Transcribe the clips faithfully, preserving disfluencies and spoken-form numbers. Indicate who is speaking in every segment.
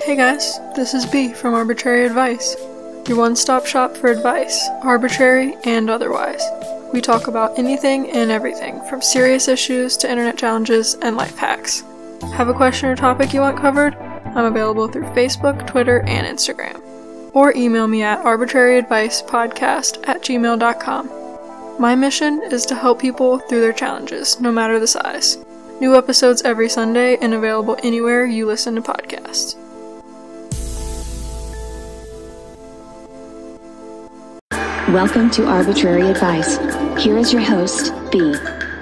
Speaker 1: Hey guys, this is B from Arbitrary Advice, your one-stop shop for advice, arbitrary and otherwise. We talk about anything and everything, from serious issues to internet challenges and life hacks. Have a question or topic you want covered? I'm available through Facebook, Twitter, and Instagram. Or email me at arbitraryadvicepodcast at gmail dot com. My mission is to help people through their challenges, no matter the size. New episodes every Sunday and available anywhere you listen to podcasts.
Speaker 2: Welcome to Arbitrary Advice. Here is your host, B.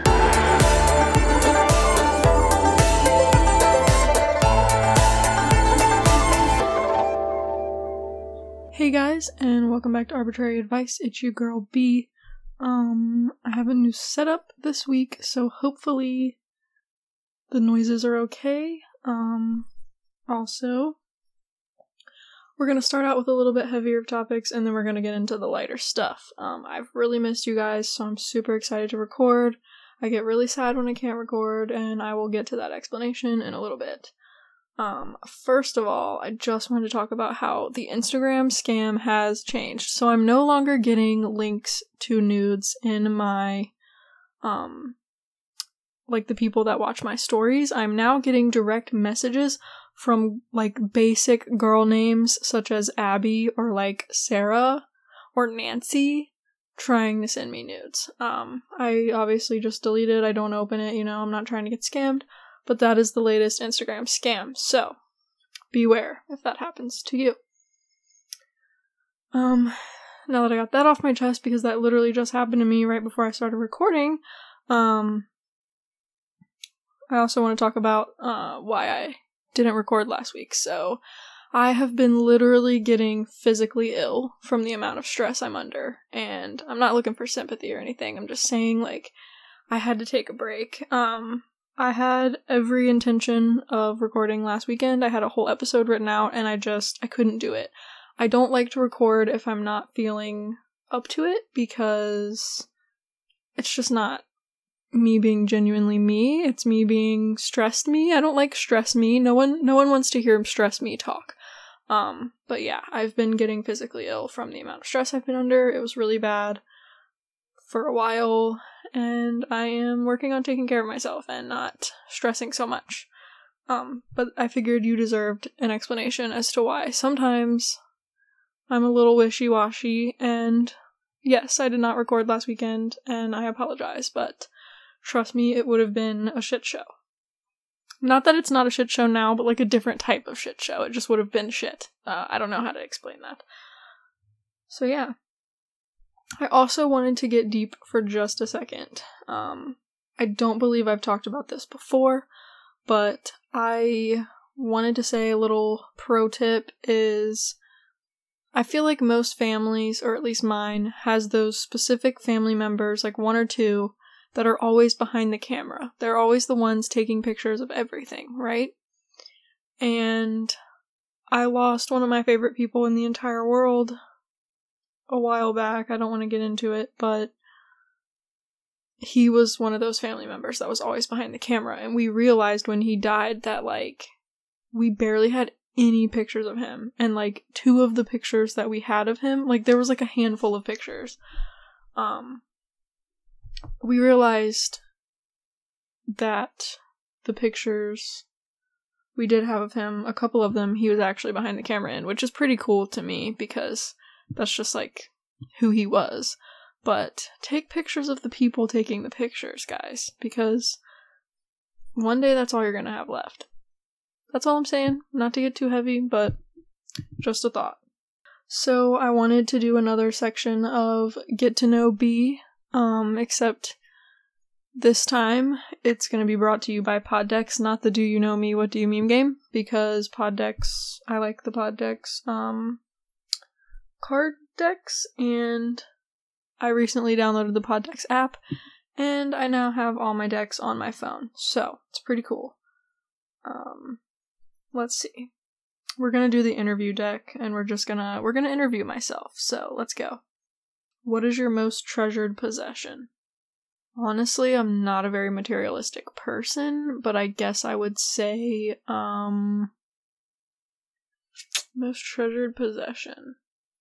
Speaker 1: Hey guys, and welcome back to Arbitrary Advice. It's your girl B. Um, I have a new setup this week, so hopefully the noises are okay. Um, also, we're going to start out with a little bit heavier topics, and then we're going to get into the lighter stuff. Um, I've really missed you guys, so I'm super excited to record. I get really sad when I can't record, and I will get to that explanation in a little bit. Um, first of all, I just wanted to talk about how the Instagram scam has changed. So I'm no longer getting links to nudes in my, um, like the people that watch my stories. I'm now getting direct messages from like basic girl names such as Abby or like Sarah or Nancy trying to send me nudes. Um, I obviously just delete it. I don't open it, you know, I'm not trying to get scammed, but that is the latest Instagram scam. So beware if that happens to you. Um, now that I got that off my chest, because that literally just happened to me right before I started recording, um, I also want to talk about, uh, why I didn't record last week. So I have been literally getting physically ill from the amount of stress I'm under, and I'm not looking for sympathy or anything. I'm just saying, like, I had to take a break. Um, I had every intention of recording last weekend. I had a whole episode written out, and I just, I couldn't do it. I don't like to record if I'm not feeling up to it, because it's just not me being genuinely me. It's me being stressed me. I don't like stress me. No one no one wants to hear stress me talk. Um, but yeah, I've been getting physically ill from the amount of stress I've been under. It was really bad for a while, and I am working on taking care of myself and not stressing so much. Um, but I figured you deserved an explanation as to why. Sometimes I'm a little wishy-washy, and yes, I did not record last weekend, and I apologize, but trust me, it would have been a shit show. Not that it's not a shit show now, but like a different type of shit show. It just would have been shit. Uh, I don't know how to explain that. So yeah. I also wanted to get deep for just a second. Um, I don't believe I've talked about this before, but I wanted to say a little pro tip is I feel like most families, or at least mine, has those specific family members, like one or two, that are always behind the camera. They're always the ones taking pictures of everything, right? And I lost one of my favorite people in the entire world a while back. I don't want to get into it, but he was one of those family members that was always behind the camera. And we realized when he died that, like, we barely had any pictures of him. And, like, two of the pictures that we had of him, like, there was, like, a handful of pictures. Um... We realized that the pictures we did have of him, a couple of them, he was actually behind the camera in, which is pretty cool to me because that's just like who he was. But take pictures of the people taking the pictures, guys, because one day that's all you're gonna have left. That's all I'm saying. Not to get too heavy, but just a thought. So I wanted to do another section of Get to Know B. Um, except this time it's going to be brought to you by Poddex, not the Do You Know Me, What Do You Meme game, because Poddex, I like the Poddex, um, card decks, and I recently downloaded the Poddex app, and I now have all my decks on my phone, so it's pretty cool. Um, let's see. We're going to do the interview deck, and we're just gonna, we're gonna interview myself, so let's go. What is your most treasured possession? Honestly, I'm not a very materialistic person, but I guess I would say, um, Most treasured possession.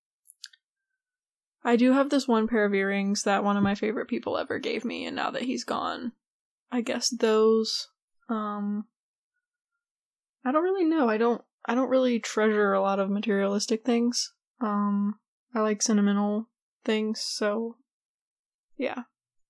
Speaker 1: I do have this one pair of earrings that one of my favorite people ever gave me, and now that he's gone, I guess those, um, I don't really know. I don't, I don't really treasure a lot of materialistic things. Um, I like sentimental things, so, yeah.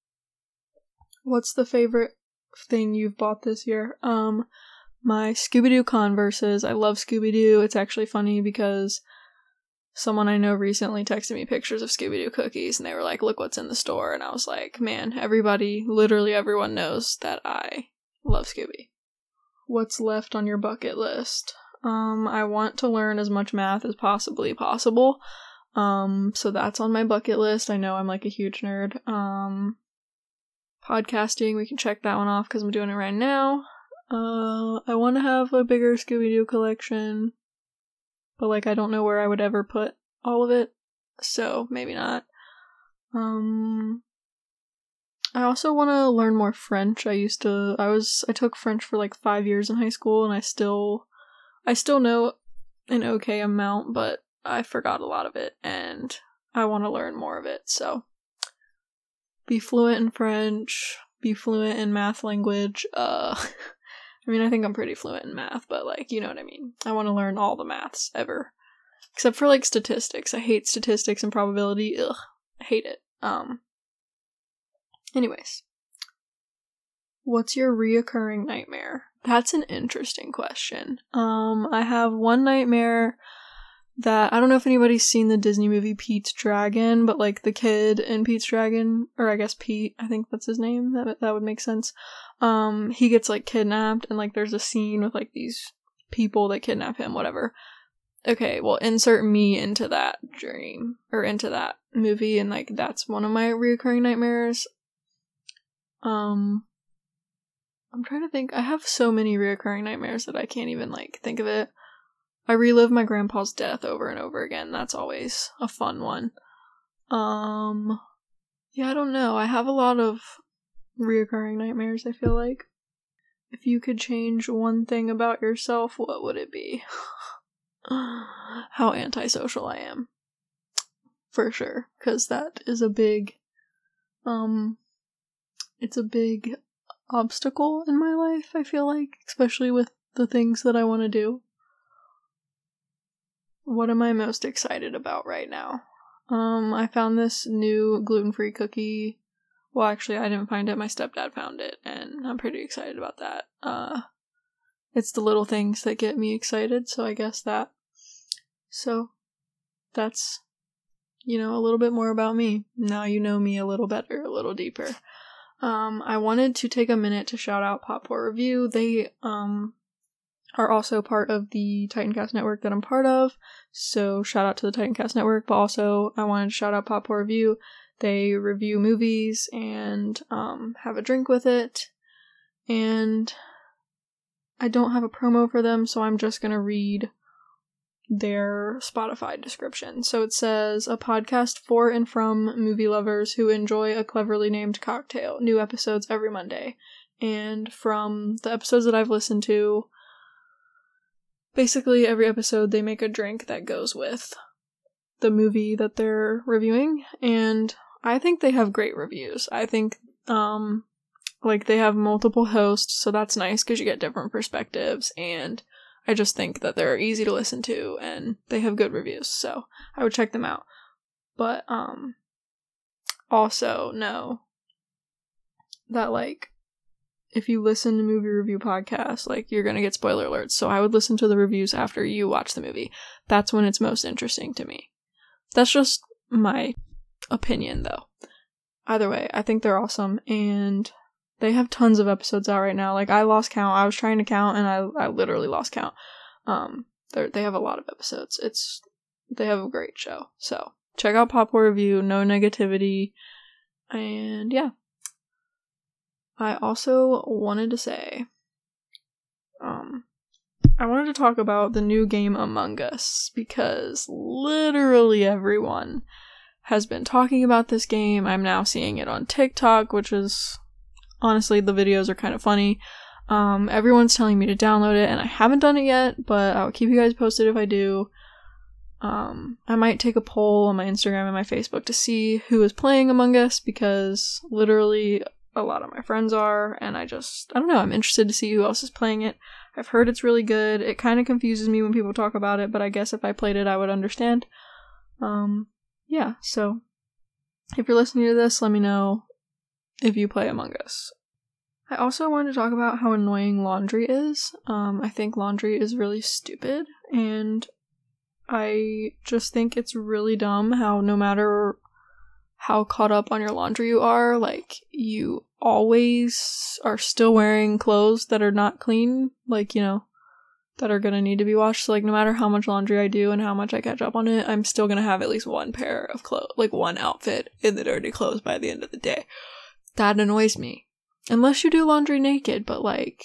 Speaker 1: What's the favorite thing you've bought this year? Um, my Scooby-Doo Converses. I love Scooby-Doo. It's actually funny because someone I know recently texted me pictures of Scooby-Doo cookies, and they were like, look what's in the store, and I was like, man, everybody, literally everyone knows that I love Scooby. What's left on your bucket list? Um, I want to learn as much math as possibly possible, um, so that's on my bucket list. I know I'm like a huge nerd. Um, podcasting, we can check that one off because I'm doing it right now. Uh, I want to have a bigger Scooby-Doo collection, but like I don't know where I would ever put all of it, so maybe not. Um, I also want to learn more French. I used to, I was, I took French for like five years in high school, and I still, I still know an okay amount, but I forgot a lot of it, and I want to learn more of it, so. Be fluent in French, be fluent in math language, uh, I mean, I think I'm pretty fluent in math, but like, you know what I mean. I want to learn all the maths ever. Except for like statistics. I hate statistics and probability. Ugh. I hate it. Um. Anyways. What's your reoccurring nightmare? That's an interesting question. Um, I have one nightmare that, I don't know if anybody's seen the Disney movie Pete's Dragon, but like the kid in Pete's Dragon, or I guess Pete, I think that's his name, that that would make sense. Um, he gets like kidnapped, and like there's a scene with like these people that kidnap him, whatever. Okay, well, insert me into that dream, or into that movie, and like that's one of my reoccurring nightmares. Um, I'm trying to think, I have so many reoccurring nightmares that I can't even like think of it. I relive my grandpa's death over and over again. That's always a fun one. Um, yeah, I don't know. I have a lot of reoccurring nightmares, I feel like. If you could change one thing about yourself, what would it be? How antisocial I am. For sure. Because that is a big, um, it's a big obstacle in my life, I feel like. Especially with the things that I want to do. What am I most excited about right now? Um, I found this new gluten-free cookie. Well, actually, I didn't find it. My stepdad found it, and I'm pretty excited about that. Uh, it's the little things that get me excited, so I guess that. So, that's, you know, a little bit more about me. Now you know me a little better, a little deeper. Um, I wanted to take a minute to shout out Poppour Review. They, um... are also part of the Titancast network that I'm part of, so shout out to the Titancast network, but also I wanted to shout out Poppour Review. They review movies and um, have a drink with it, and I don't have a promo for them, so I'm just gonna read their Spotify description. So it says, a podcast for and from movie lovers who enjoy a cleverly named cocktail. New episodes every Monday. And from the episodes that I've listened to, basically, every episode they make a drink that goes with the movie that they're reviewing, and I think they have great reviews. I think, um, like, they have multiple hosts, so that's nice because you get different perspectives, and I just think that they're easy to listen to, and they have good reviews, so I would check them out. But, um, also know that, like, if you listen to movie review podcasts, like, you're gonna get spoiler alerts, so I would listen to the reviews after you watch the movie. That's when it's most interesting to me. That's just my opinion, though. Either way, I think they're awesome, and they have tons of episodes out right now. Like, I lost count. I was trying to count, and I I literally lost count. Um, they they have a lot of episodes. It's, they have a great show. So, check out Poppour Review, no negativity, and yeah. I also wanted to say, um, I wanted to talk about the new game Among Us, because literally everyone has been talking about this game. I'm now seeing it on TikTok, which is, honestly, the videos are kind of funny. Um, everyone's telling me to download it, and I haven't done it yet, but I'll keep you guys posted if I do. Um, I might take a poll on my Instagram and my Facebook to see who is playing Among Us, because literally a lot of my friends are, and I just, I don't know, I'm interested to see who else is playing it. I've heard it's really good. It kind of confuses me when people talk about it, but I guess if I played it, I would understand. Um, yeah, so if you're listening to this, let me know if you play Among Us. I also wanted to talk about how annoying laundry is. Um, I think laundry is really stupid, and I just think it's really dumb how no matter how caught up on your laundry you are, like, you always are still wearing clothes that are not clean, like, you know, that are gonna need to be washed. So, like, no matter how much laundry I do and how much I catch up on it, I'm still gonna have at least one pair of clothes, like one outfit in the dirty clothes by the end of the day. That annoys me. Unless you do laundry naked, but, like,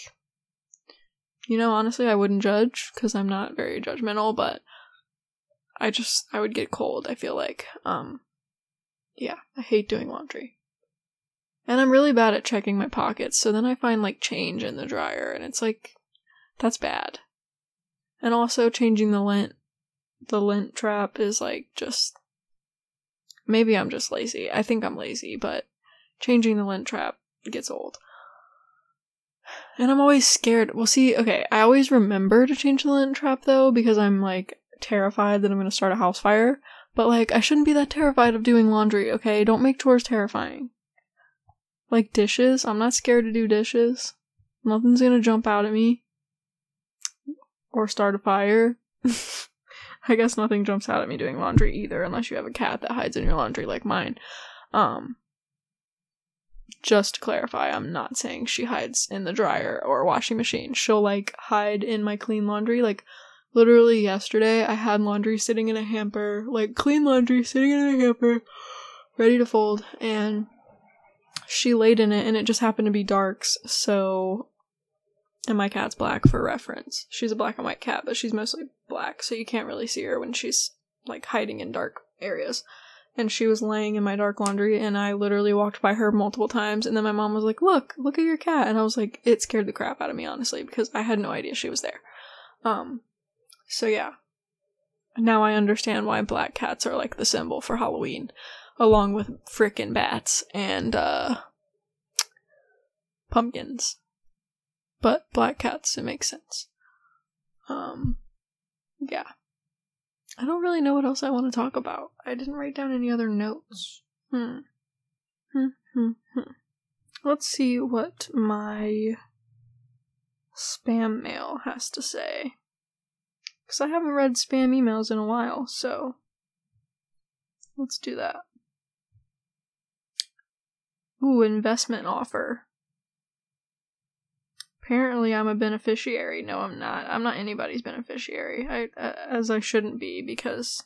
Speaker 1: you know, honestly, I wouldn't judge, because I'm not very judgmental, but I just, I would get cold, I feel like. Um, yeah, I hate doing laundry. And I'm really bad at checking my pockets, so then I find, like, change in the dryer, and it's like, that's bad. And also changing the lint, the lint trap is, like, just, maybe I'm just lazy. I think I'm lazy, but changing the lint trap gets old. And I'm always scared. Well, see, okay, I always remember to change the lint trap, though, because I'm, like, terrified that I'm gonna start a house fire. But, like, I shouldn't be that terrified of doing laundry, okay? Don't make chores terrifying. Like, dishes, I'm not scared to do dishes. Nothing's gonna jump out at me. Or start a fire. I guess nothing jumps out at me doing laundry either, unless you have a cat that hides in your laundry like mine. Um, just to clarify, I'm not saying she hides in the dryer or washing machine. She'll, like, hide in my clean laundry. Like, literally yesterday, I had laundry sitting in a hamper, like, clean laundry sitting in a hamper, ready to fold, and she laid in it, and it just happened to be darks, so, and my cat's black for reference. She's a black and white cat, but she's mostly black, so you can't really see her when she's, like, hiding in dark areas. And she was laying in my dark laundry, and I literally walked by her multiple times, and then my mom was like, look, look at your cat, and I was like, it scared the crap out of me, honestly, because I had no idea she was there. Um, so yeah. Now I understand why black cats are, like, the symbol for Halloween, along with frickin' bats and, uh, pumpkins. But black cats, it makes sense. Um, yeah. I don't really know what else I want to talk about. I didn't write down any other notes. Hmm. Hmm, hmm, hmm. Let's see what my spam mail has to say. Because I haven't read spam emails in a while, so let's do that. Ooh, investment offer. Apparently I'm a beneficiary. No, I'm not. I'm not anybody's beneficiary. I, uh, as I shouldn't be, because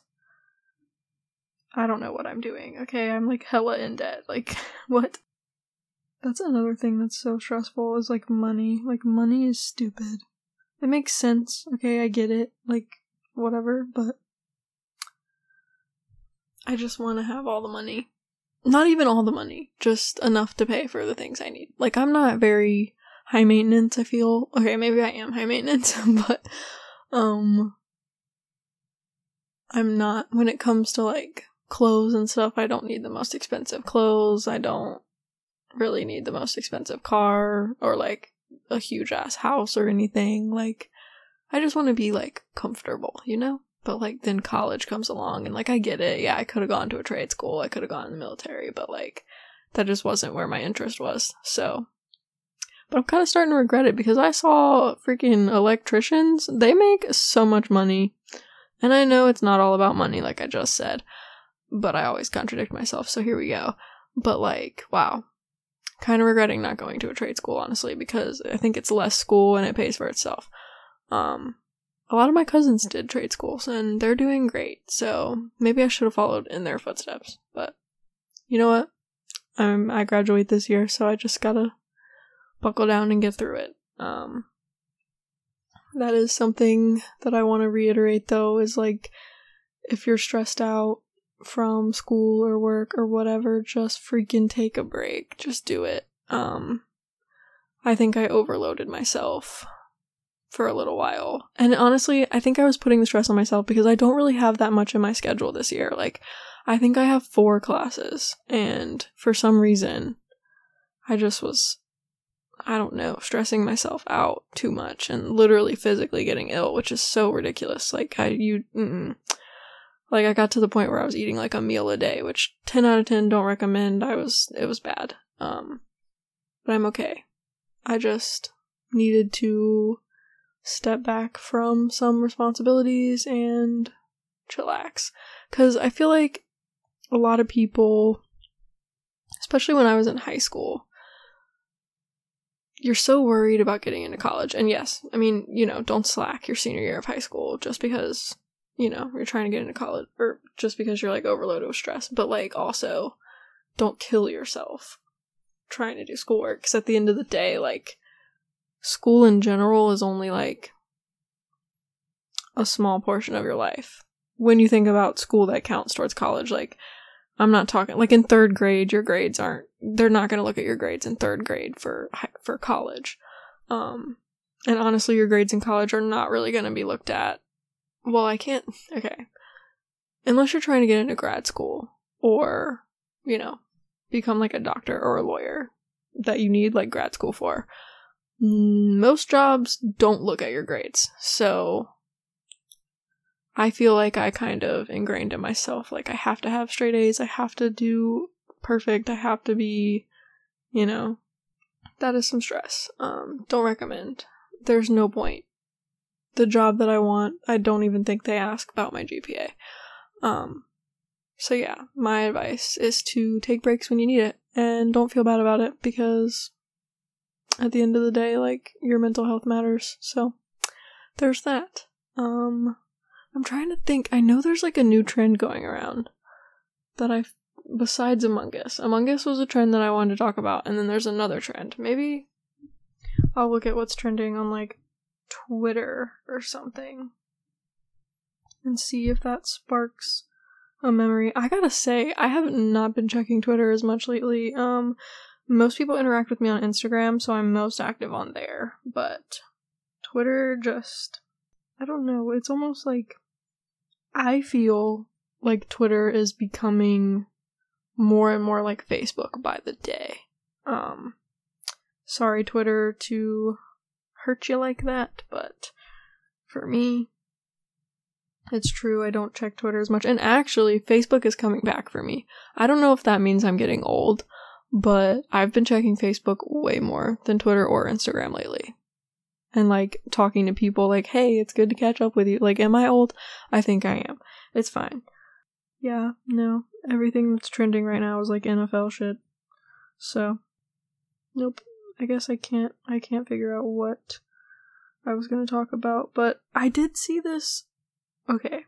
Speaker 1: I don't know what I'm doing. Okay, I'm, like, hella in debt. Like, what? That's another thing that's so stressful, is, like, money. Like, money is stupid. It makes sense. Okay, I get it. Like, whatever, but I just want to have all the money. Not even all the money. Just enough to pay for the things I need. Like, I'm not very high maintenance, I feel. Okay, maybe I am high maintenance, but, um, I'm not, when it comes to, like, clothes and stuff, I don't need the most expensive clothes, I don't really need the most expensive car, or, like, a huge-ass house or anything. Like, I just want to be, like, comfortable, you know? But, like, then college comes along, and, like, I get it, yeah, I could have gone to a trade school, I could have gone in the military, but, like, that just wasn't where my interest was, so. But I'm kind of starting to regret it, because I saw freaking electricians. They make so much money. And I know it's not all about money, like I just said. But I always contradict myself, so here we go. But, like, wow. Kind of regretting not going to a trade school, honestly, because I think it's less school and it pays for itself. Um, a lot of my cousins did trade schools, and they're doing great. So maybe I should have followed in their footsteps. But you know what? I'm, I graduate this year, so I just gotta buckle down and get through it. Um, that is something that I want to reiterate, though, is, like, if you're stressed out from school or work or whatever, just freaking take a break. Just do it. Um, I think I overloaded myself for a little while. And honestly, I think I was putting the stress on myself because I don't really have that much in my schedule this year. Like, I think I have four classes, and for some reason, I just was, I don't know, stressing myself out too much and literally physically getting ill, which is so ridiculous. Like, I, you, mm-mm. Like, I got to the point where I was eating, like, a meal a day, which ten out of ten don't recommend. I was, it was bad. Um, but I'm okay. I just needed to step back from some responsibilities and chillax. Because I feel like a lot of people, especially when I was in high school, you're so worried about getting into college. And yes, I mean, you know, don't slack your senior year of high school just because, you know, you're trying to get into college, or just because you're, like, overloaded with stress. But, like, also, don't kill yourself trying to do schoolwork. Because at the end of the day, like, school in general is only, like, a small portion of your life. When you think about school that counts towards college, like, I'm not talking, like, in third grade, your grades aren't, they're not going to look at your grades in third grade for, for college. Um, and honestly, your grades in college are not really going to be looked at. Well, I can't, okay. Unless you're trying to get into grad school, or, you know, become, like, a doctor or a lawyer that you need, like, grad school for. Most jobs don't look at your grades. So I feel like I kind of ingrained in myself, like, I have to have straight A's, I have to do perfect, I have to be, you know, that is some stress. Um, don't recommend. There's no point. The job that I want, I don't even think they ask about my G P A. Um, so yeah, my advice is to take breaks when you need it, and don't feel bad about it, because at the end of the day, like, your mental health matters. So there's that. Um, I'm trying to think. I know there's, like, a new trend going around that I, besides Among Us. Among Us was a trend that I wanted to talk about, and then there's another trend. Maybe I'll look at what's trending on, like, Twitter or something and see if that sparks a memory. I gotta say, I have not been checking Twitter as much lately. Um, most people interact with me on Instagram, so I'm most active on there, but Twitter just, I don't know, it's almost like, I feel like Twitter is becoming more and more like Facebook by the day. Um, sorry, Twitter, to hurt you like that, but for me, it's true, I don't check Twitter as much. And actually, Facebook is coming back for me. I don't know if that means I'm getting old, but I've been checking Facebook way more than Twitter or Instagram lately. And, like, talking to people like, hey, it's good to catch up with you. Like, am I old? I think I am. It's fine. Yeah, no. Everything that's trending right now is, like, N F L shit. So, nope. I guess I can't, I can't figure out what I was gonna talk about. But I did see this. Okay.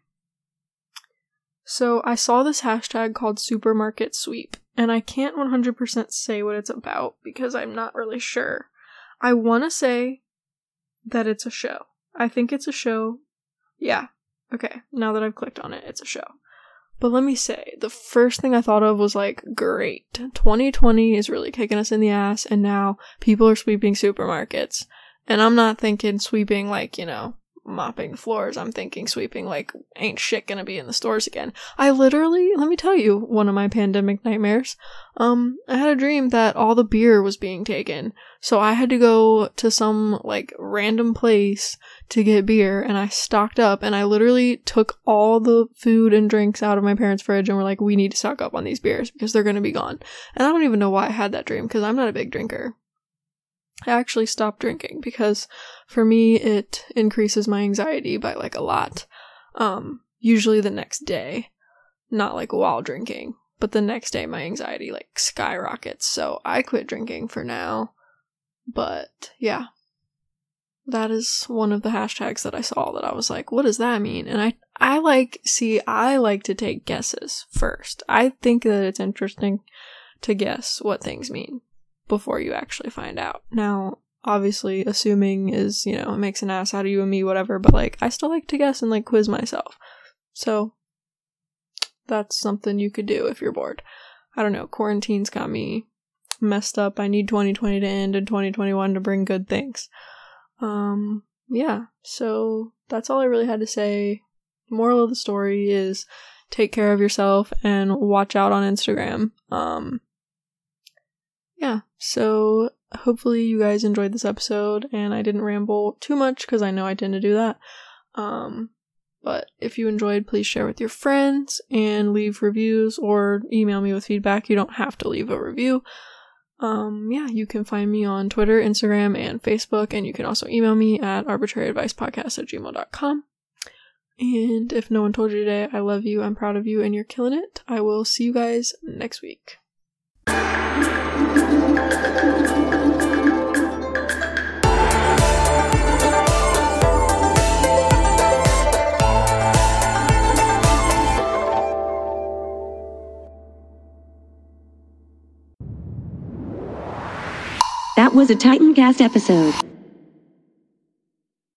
Speaker 1: So, I saw this hashtag called Supermarket Sweep. And I can't one hundred percent say what it's about because I'm not really sure. I want to say that it's a show. I think it's a show. Yeah. Okay. Now that I've clicked on it, it's a show. But let me say, the first thing I thought of was like, great. twenty twenty is really kicking us in the ass, and now people are sweeping supermarkets. And I'm not thinking sweeping like, you know, mopping the floors. I'm thinking sweeping like, ain't shit gonna be in the stores again. I literally, let me tell you, one of my pandemic nightmares. Um, I had a dream that all the beer was being taken. So I had to go to some, like, random place to get beer, and I stocked up, and I literally took all the food and drinks out of my parents' fridge, and we're like, we need to stock up on these beers, because they're gonna be gone. And I don't even know why I had that dream, because I'm not a big drinker. I actually stopped drinking, because for me, it increases my anxiety by, like, a lot. Um, usually the next day. Not, like, while drinking. But the next day, my anxiety, like, skyrockets, so I quit drinking for now. But, yeah. That is one of the hashtags that I saw that I was like, what does that mean? And I, I like, see, I like to take guesses first. I think that it's interesting to guess what things mean before you actually find out. Now, obviously, assuming is, you know, it makes an ass out of you and me, whatever, but, like, I still like to guess and, like, quiz myself. So, that's something you could do if you're bored. I don't know, quarantine's got me messed up. I need twenty twenty to end and twenty twenty-one to bring good things. Um, yeah, so that's all I really had to say. Moral of the story is take care of yourself and watch out on Instagram. Um, yeah, so hopefully you guys enjoyed this episode and I didn't ramble too much because I know I tend to do that. Um, but if you enjoyed, please share with your friends and leave reviews or email me with feedback. You don't have to leave a review. Um, yeah, you can find me on Twitter, Instagram, and Facebook, and you can also email me at arbitraryadvicepodcast at gmail dot com. And if no one told you today, I love you, I'm proud of you, and you're killing it. I will see you guys next week.
Speaker 2: That was a Titancast episode.